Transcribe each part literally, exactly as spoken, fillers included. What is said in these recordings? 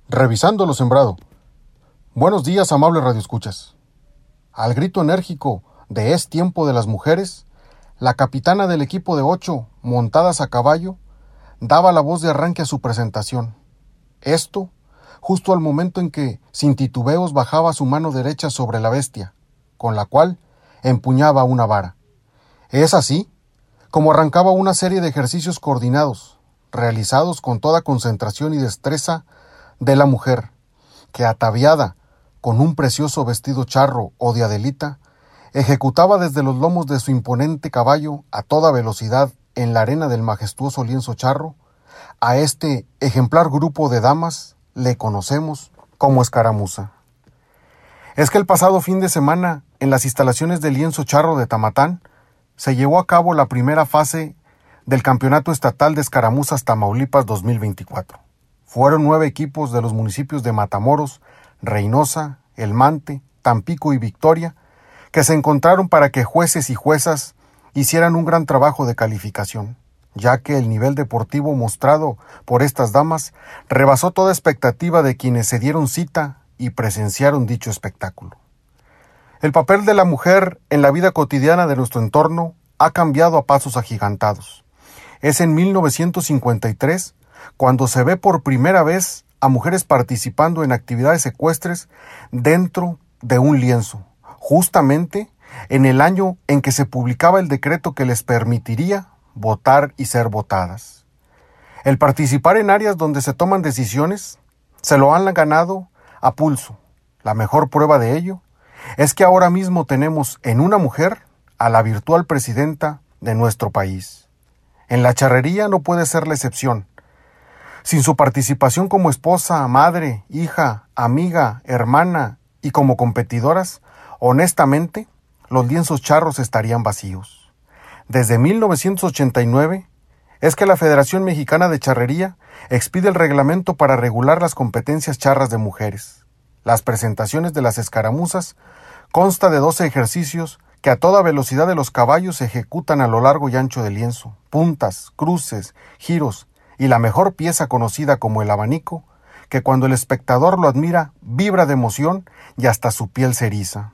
Revisando lo sembrado. Buenos días, amables radioescuchas. Al grito enérgico de "Es tiempo de las mujeres", la capitana del equipo de ocho, montadas a caballo, daba la voz de arranque a su presentación. Esto, justo al momento en que, sin titubeos, bajaba su mano derecha sobre la bestia, con la cual empuñaba una vara. Es así como arrancaba una serie de ejercicios coordinados, realizados con toda concentración y destreza de la mujer, que ataviada con un precioso vestido charro o de Adelita, ejecutaba desde los lomos de su imponente caballo a toda velocidad en la arena del majestuoso lienzo charro. A este ejemplar grupo de damas le conocemos como escaramuza. Es que el pasado fin de semana, en las instalaciones del lienzo charro de Tamatán, se llevó a cabo la primera fase del Campeonato Estatal de Escaramuzas Tamaulipas dos mil veinticuatro. Fueron nueve equipos de los municipios de Matamoros, Reynosa, El Mante, Tampico y Victoria, que se encontraron para que jueces y juezas hicieran un gran trabajo de calificación, ya que el nivel deportivo mostrado por estas damas rebasó toda expectativa de quienes se dieron cita y presenciaron dicho espectáculo. El papel de la mujer en la vida cotidiana de nuestro entorno ha cambiado a pasos agigantados. Es en mil novecientos cincuenta y tres cuando se ve por primera vez a mujeres participando en actividades ecuestres dentro de un lienzo, justamente en el año en que se publicaba el decreto que les permitiría votar y ser votadas. El participar en áreas donde se toman decisiones se lo han ganado a pulso. La mejor prueba de ello es que ahora mismo tenemos en una mujer a la virtual presidenta de nuestro país. En la charrería no puede ser la excepción. Sin su participación como esposa, madre, hija, amiga, hermana y como competidoras, honestamente, los lienzos charros estarían vacíos. Desde mil novecientos ochenta y nueve es que la Federación Mexicana de Charrería expide el reglamento para regular las competencias charras de mujeres. Las presentaciones de las escaramuzas consta de doce ejercicios que a toda velocidad de los caballos se ejecutan a lo largo y ancho del lienzo, puntas, cruces, giros y la mejor pieza conocida como el abanico, que cuando el espectador lo admira vibra de emoción y hasta su piel se eriza.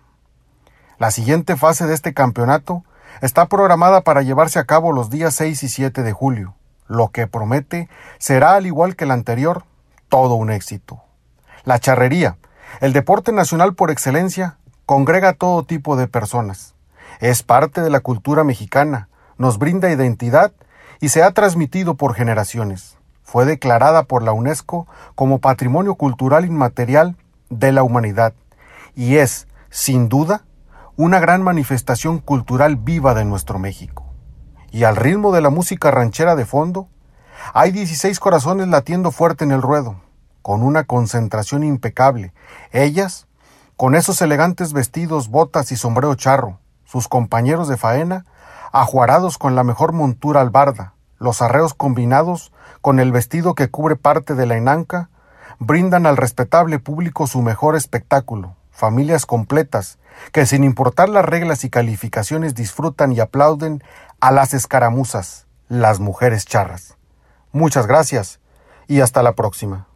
La siguiente fase de este campeonato está programada para llevarse a cabo los días seis y siete de julio, lo que promete será, al igual que el anterior, todo un éxito. La charrería, el deporte nacional por excelencia, congrega a todo tipo de personas. Es parte de la cultura mexicana, nos brinda identidad y se ha transmitido por generaciones. Fue declarada por la UNESCO como Patrimonio Cultural Inmaterial de la Humanidad y es, sin duda, una gran manifestación cultural viva de nuestro México. Y al ritmo de la música ranchera de fondo, hay dieciséis corazones latiendo fuerte en el ruedo, con una concentración impecable. Ellas, con esos elegantes vestidos, botas y sombrero charro, sus compañeros de faena, ajuarados con la mejor montura albarda, los arreos combinados con el vestido que cubre parte de la enanca, brindan al respetable público su mejor espectáculo, familias completas, que sin importar las reglas y calificaciones disfrutan y aplauden a las escaramuzas, las mujeres charras. Muchas gracias y hasta la próxima.